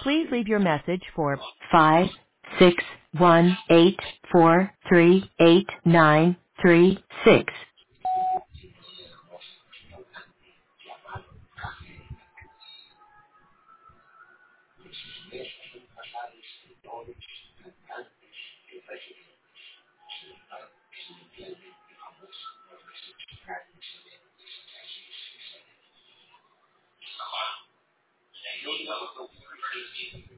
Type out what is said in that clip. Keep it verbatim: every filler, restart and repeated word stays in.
Please leave your message for five six one eight four three eight nine three six.